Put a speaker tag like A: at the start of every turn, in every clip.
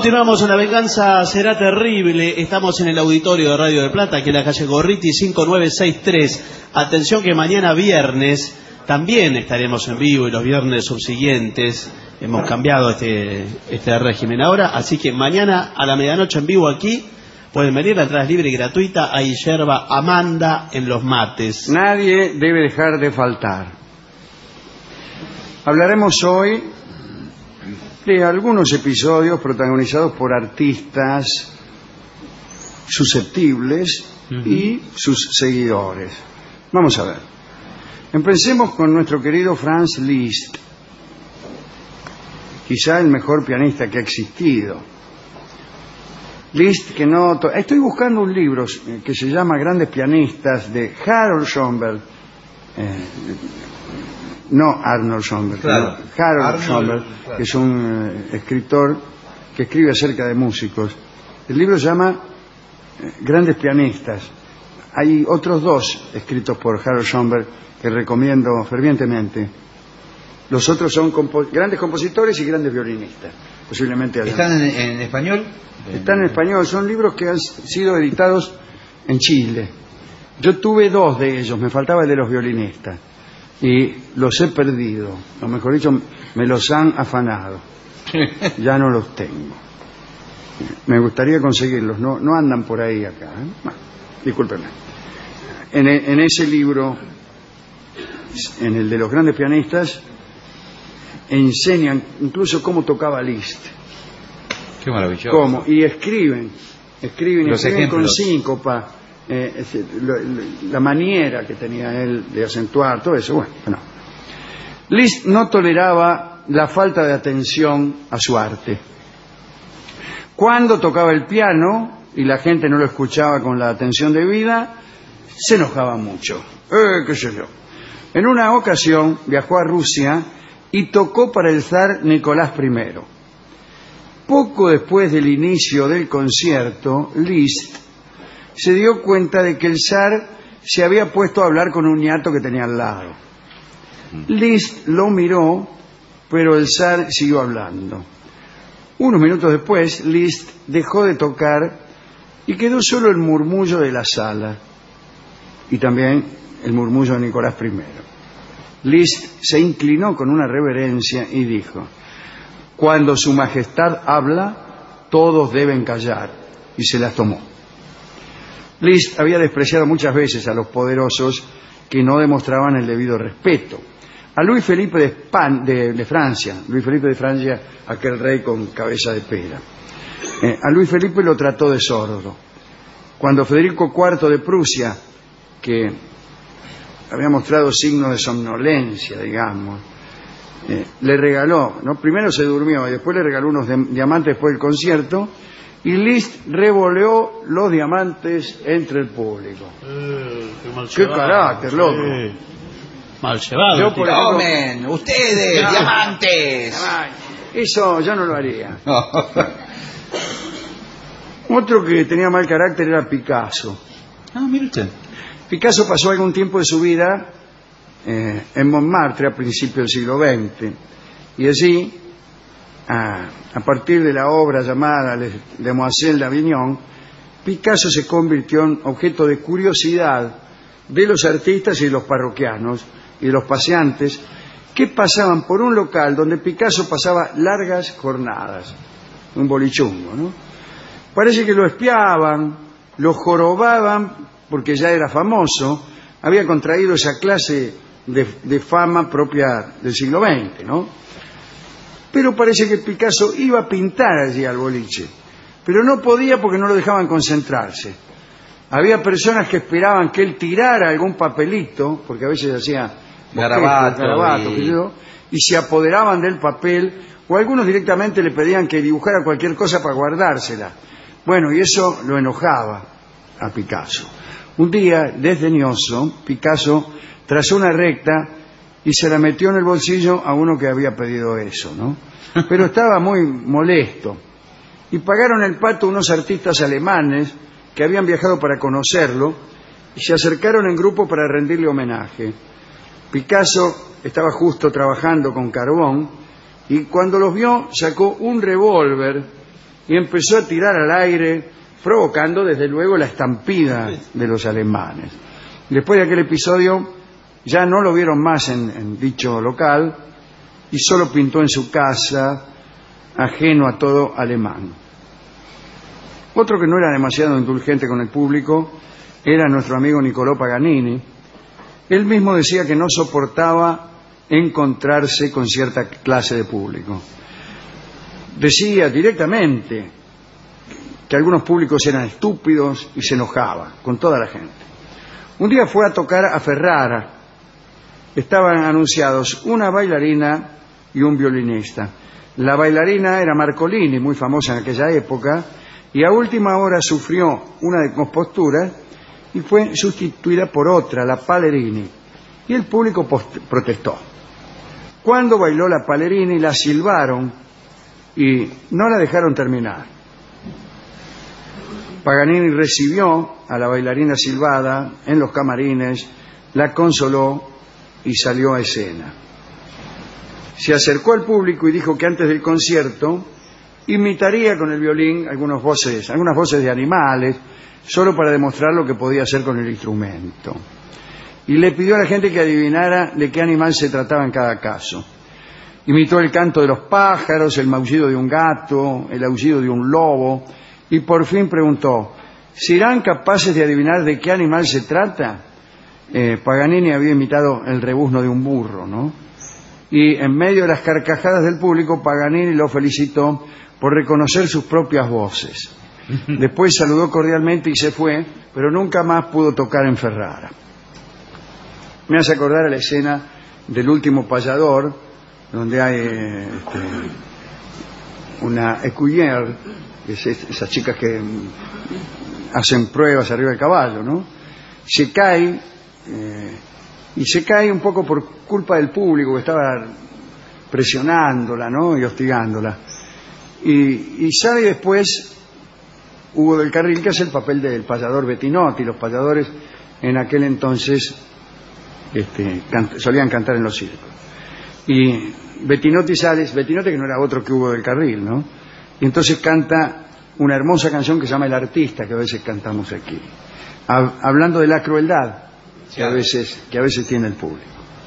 A: Continuamos en La Venganza Será Terrible. Estamos en el auditorio de Radio del Plata, aquí en la calle Gorriti 5963. Atención que mañana viernes también estaremos en vivo y los viernes subsiguientes. Hemos cambiado este régimen ahora, así que mañana a la medianoche en vivo aquí pueden venir, la entrada es libre y gratuita. Hay yerba Amanda en los mates.
B: Nadie debe dejar de faltar. Hablaremos hoy de algunos episodios protagonizados por artistas susceptibles y sus seguidores. Vamos a ver. Empecemos con nuestro querido Franz Liszt, quizá el mejor pianista que ha existido. Liszt, que no... Estoy buscando un libro que se llama Grandes Pianistas, de Harold Schoenberg. No Arnold Schoenberg,
A: claro.
B: Harold Schoenberg, claro, que es un escritor que escribe acerca de músicos. El libro se llama Grandes Pianistas. Hay otros dos escritos por Harold Schoenberg que recomiendo fervientemente. Los otros son grandes compositores y grandes violinistas. Posiblemente
C: ¿Están en español?
B: Están en español. Son libros que han sido editados en Chile. Yo tuve dos de ellos, me faltaba el de los violinistas. Y los he perdido, o mejor dicho, me los han afanado. Ya no los tengo. Me gustaría conseguirlos, no andan por ahí acá. Bueno, discúlpenme. En ese libro, en el de los grandes pianistas, enseñan incluso cómo tocaba Liszt.
C: Qué maravilloso.
B: Cómo, y escriben con síncopa. La maniera que tenía él de acentuar, todo eso. Bueno, no. Liszt no toleraba la falta de atención a su arte. Cuando tocaba el piano y la gente no lo escuchaba con la atención debida, se enojaba mucho. Qué sé yo. En una ocasión viajó a Rusia y tocó para el zar Nicolás I. Poco después del inicio del concierto, Liszt se dio cuenta de que el zar se había puesto a hablar con un ñato que tenía al lado. Liszt lo miró, pero el zar siguió hablando. Unos minutos después, Liszt dejó de tocar y quedó solo el murmullo de la sala y también el murmullo de Nicolás I. Liszt se inclinó con una reverencia y dijo: «Cuando su majestad habla, todos deben callar», y se las tomó. Liszt había despreciado muchas veces a los poderosos que no demostraban el debido respeto. A Luis Felipe de Francia, aquel rey con cabeza de pera, a Luis Felipe lo trató de sordo. Cuando Federico IV de Prusia, que había mostrado signos de somnolencia, digamos, le regaló, ¿no? Primero se durmió y después le regaló unos diamantes después del concierto, y Liszt revoleó los diamantes entre el público. ¡Qué carácter, loco!
A: Mal llevado.
C: ¡Tomen! ¡Ustedes, diamantes!
B: Eso yo no lo haría. Otro que tenía mal carácter era Picasso.
C: Mire usted.
B: Picasso pasó algún tiempo de su vida en Montmartre a principios del siglo XX. Y allí, a partir de la obra llamada Les Demoiselles d'Avignon, Picasso se convirtió en objeto de curiosidad de los artistas y de los parroquianos y de los paseantes que pasaban por un local donde Picasso pasaba largas jornadas, un bolichungo, ¿no? Parece que lo espiaban, lo jorobaban porque ya era famoso, había contraído esa clase de fama propia del siglo XX, ¿no? Pero parece que Picasso iba a pintar allí al boliche, pero no podía porque no lo dejaban concentrarse. Había personas que esperaban que él tirara algún papelito, porque a veces hacía garabatos, y se apoderaban del papel, o algunos directamente le pedían que dibujara cualquier cosa para guardársela. Bueno, y eso lo enojaba a Picasso. Un día, desdeñoso, Picasso trazó una recta y se la metió en el bolsillo a uno que había pedido eso, ¿no? Pero estaba muy molesto. Y pagaron el pato unos artistas alemanes que habían viajado para conocerlo y se acercaron en grupo para rendirle homenaje. Picasso estaba justo trabajando con carbón y cuando los vio sacó un revólver y empezó a tirar al aire, provocando desde luego la estampida de los alemanes. Después de aquel episodio ya no lo vieron más en dicho local y solo pintó en su casa, ajeno a todo alemán. Otro que no era demasiado indulgente con el público era nuestro amigo Niccolò Paganini. Él mismo decía que no soportaba encontrarse con cierta clase de público. Decía directamente que algunos públicos eran estúpidos y se enojaba con toda la gente. Un día fue a tocar a Ferrara. Estaban anunciados una bailarina y un violinista. La bailarina era Marcolini, muy famosa en aquella época, y a última hora sufrió una descompostura y fue sustituida por otra, la Pallerini, y el público protestó. Cuando bailó la Pallerini la silbaron y no la dejaron terminar. Paganini recibió a la bailarina silbada en los camarines, la consoló y salió a escena. Se acercó al público y dijo que antes del concierto imitaría con el violín algunas voces de animales, solo para demostrar lo que podía hacer con el instrumento. Y le pidió a la gente que adivinara de qué animal se trataba en cada caso. Imitó el canto de los pájaros, el maullido de un gato, el aullido de un lobo, y por fin preguntó: ¿serán capaces de adivinar de qué animal se trata? Paganini había imitado el rebuzno de un burro, ¿no? Y en medio de las carcajadas del público, Paganini lo felicitó por reconocer sus propias voces. Después saludó cordialmente y se fue, pero nunca más pudo tocar en Ferrara. Me hace acordar a la escena del Último Payador, donde hay una écuyère, esas chicas que hacen pruebas arriba del caballo, ¿no? Se cae, y se cae un poco por culpa del público que estaba presionándola, ¿no? Y hostigándola. Y sale después Hugo del Carril, que hace el papel del payador Bettinotti. Los payadores en aquel entonces solían cantar en los circos. Y Bettinotti sale, Bettinotti que no era otro que Hugo del Carril, ¿no? Y entonces canta una hermosa canción que se llama El Artista, que a veces cantamos aquí, hablando de la crueldad que a veces tiene el público.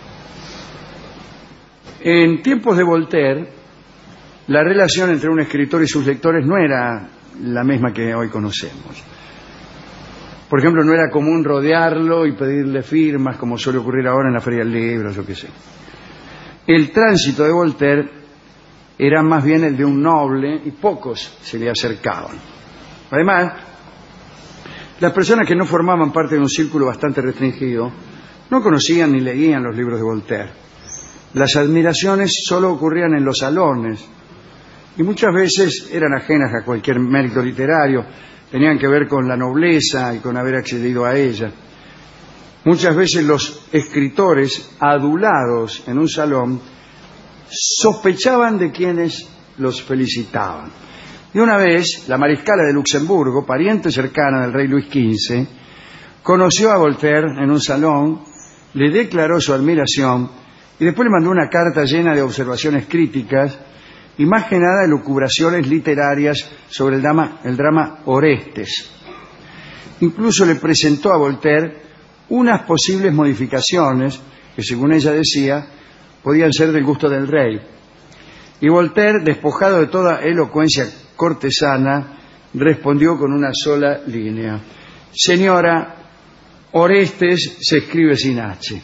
B: En tiempos de Voltaire, la relación entre un escritor y sus lectores no era la misma que hoy conocemos. Por ejemplo, no era común rodearlo y pedirle firmas, como suele ocurrir ahora en la Feria del Libro, yo qué sé. El tránsito de Voltaire era más bien el de un noble y pocos se le acercaban. Además, las personas que no formaban parte de un círculo bastante restringido no conocían ni leían los libros de Voltaire. Las admiraciones solo ocurrían en los salones y muchas veces eran ajenas a cualquier mérito literario, tenían que ver con la nobleza y con haber accedido a ella. Muchas veces los escritores adulados en un salón sospechaban de quienes los felicitaban. Y una vez, la mariscala de Luxemburgo, pariente cercana del rey Luis XV, conoció a Voltaire en un salón, le declaró su admiración y después le mandó una carta llena de observaciones críticas y más que nada de lucubraciones literarias sobre el drama Orestes. Incluso le presentó a Voltaire unas posibles modificaciones que, según ella decía, podían ser del gusto del rey. Y Voltaire, despojado de toda elocuencia cortesana, respondió con una sola línea: señora, Orestes se escribe sin H.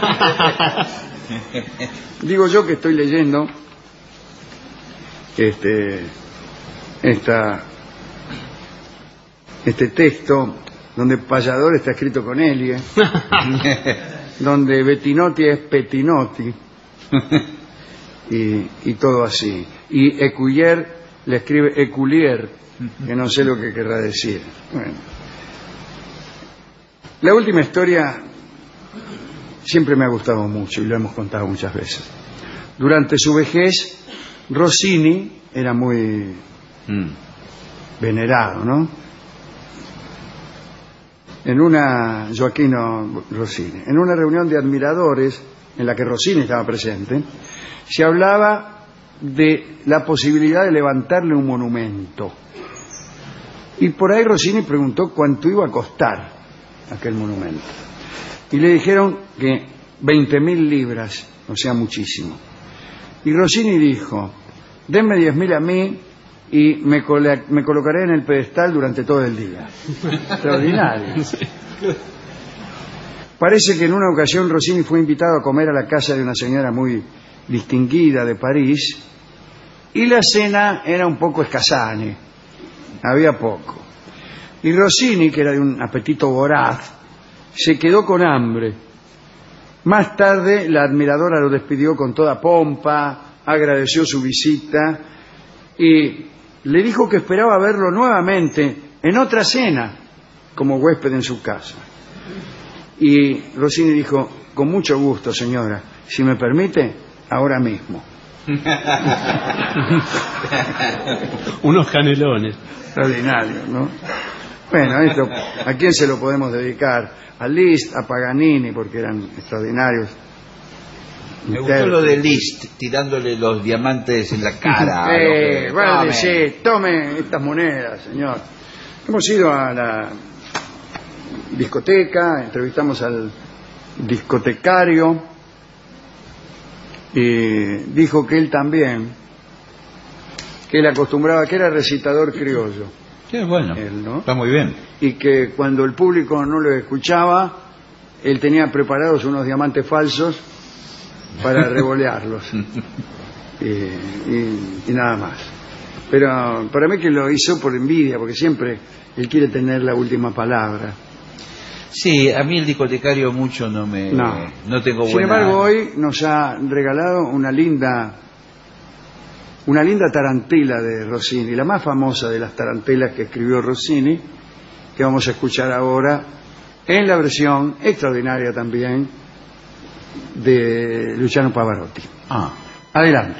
B: Digo yo que estoy leyendo este texto donde payador está escrito con L, donde Bettinotti es Pettinotti y todo así, y écuyère le escribe éculier, que no sé lo que querrá decir. Bueno, la última historia siempre me ha gustado mucho y lo hemos contado muchas veces. Durante su vejez, Rossini era muy venerado, ¿no? Gioachino Rossini, en una reunión de admiradores en la que Rossini estaba presente, se hablaba de la posibilidad de levantarle un monumento. Y por ahí Rossini preguntó cuánto iba a costar aquel monumento. Y le dijeron que 20.000 libras, o sea, muchísimo. Y Rossini dijo, denme 10.000 a mí y me colocaré en el pedestal durante todo el día. Extraordinario. Parece que en una ocasión Rossini fue invitado a comer a la casa de una señora muy distinguida de París y la cena era un poco escasane, había poco. Y Rossini, que era de un apetito voraz, se quedó con hambre. Más tarde la admiradora lo despidió con toda pompa, agradeció su visita y le dijo que esperaba verlo nuevamente en otra cena como huésped en su casa. Y Rossini dijo, con mucho gusto, señora, si me permite, ahora mismo.
A: Unos canelones.
B: Extraordinario, ¿no? Bueno, esto, ¿a quién se lo podemos dedicar? A Liszt, a Paganini, porque eran extraordinarios.
C: Me gustó lo de Liszt, tirándole los diamantes en la cara.
B: Vale, sí, tome estas monedas, señor. Hemos ido a la discoteca, entrevistamos al discotecario y dijo que él también, que él acostumbraba, que era recitador criollo.
C: Qué bueno,
B: él, ¿no?
C: Está muy bien.
B: Y que cuando el público no lo escuchaba, él tenía preparados unos diamantes falsos para revolearlos y nada más. Pero para mí que lo hizo por envidia, porque siempre él quiere tener la última palabra.
C: Sí, a mí el discotecario mucho no tengo buena...
B: Sin embargo, hoy nos ha regalado una linda tarantela de Rossini, la más famosa de las tarantelas que escribió Rossini, que vamos a escuchar ahora en la versión extraordinaria también de Luciano Pavarotti. Adelante.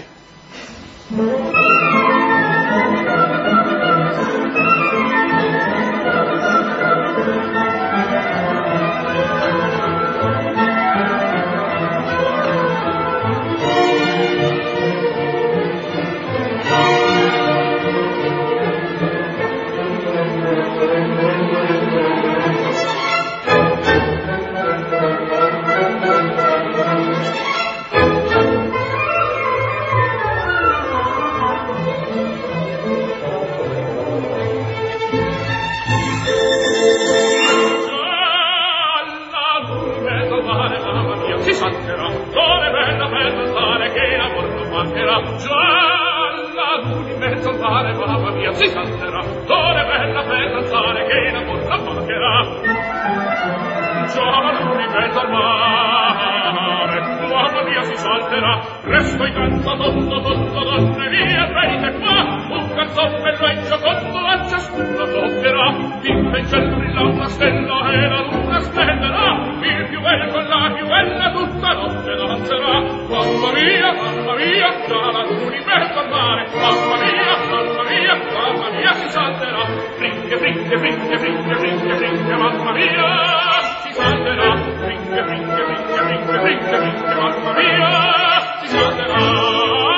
D: Resto incanto tondo donne mie, venite qua, un canzon bello e giocondo a ciascuno toccherà. Vinta in cielo brilla una stella e la luna splenderà, il più bello con la più bella tutta notte danzerà. Mamma mia, già la luna in mezzo al mare, mamma mia, si salterà. Brinche, brinche, brinche, brinche, brinche, brinche, mamma mia, si salterà. Brinche, brinche, brinche, brinche, brinche, brinche, mamma mia, si salterà.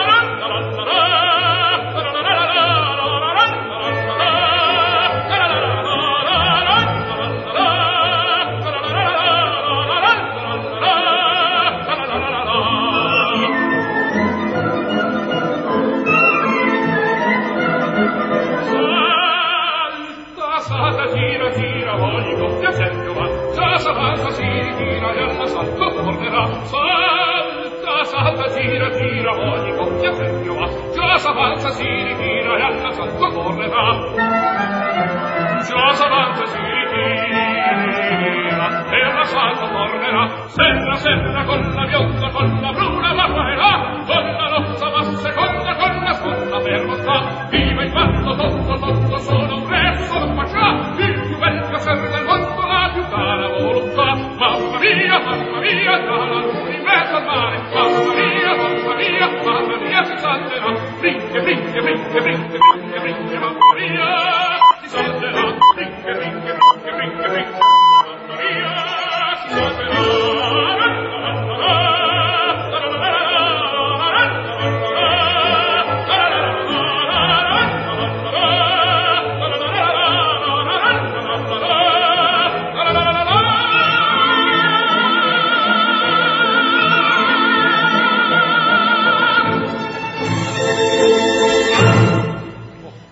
D: Gira, voglio doppia sempre va. Già salta, si ritira e alla salto tornerà. Salta, gira, voglio doppia sempre va. Già salta, si ritira e alla salto tornerà. Già salta, si ritira e alla salto tornerà. Serra con la bionda, con la bruna va qua e là, con la nozza va seconda, con la spunta fermo sta. Viva il fatto, tutto sono un re, sono faccia. Bel piacere del mondo, la più cara volontà. Mamma mia, tra la luna in mezzo al mare. Mamma mia, si salterà. Brinche, brinche, brinche, brinche, brinche, brinche, mamma mia, si salterà. Brinche, brinche, brinche, brinche, brinche, mamma mia, si salterà.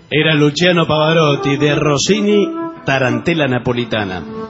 A: Era Luciano Pavarotti, de Rossini, Tarantella Napolitana.